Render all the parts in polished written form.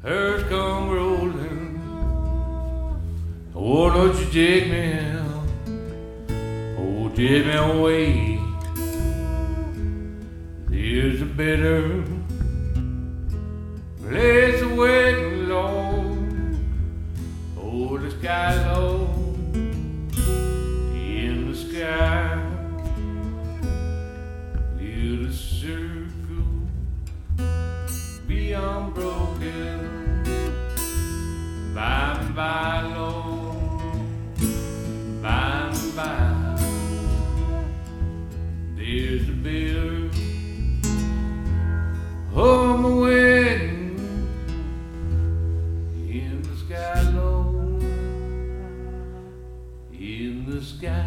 Hers come rolling. Oh, don't you take me out. Oh, take me away. There's a better place waiting low. Oh, the sky low. In the sky. Little circle. Be unbroken. By and by, Lord, by and by, there's a bitter home waiting in the sky, Lord, in the sky.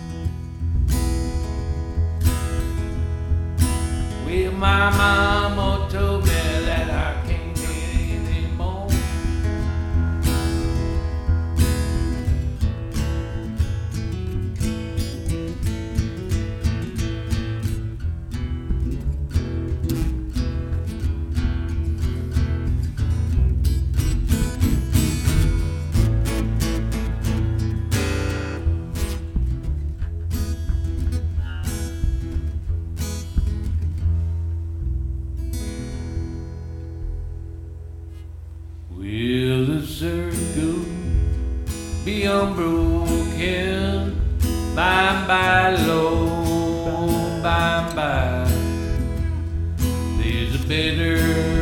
Well, my mama told me that I can't get any more. Will the circle be unbroken? By and by, Lord, by and by, there's a better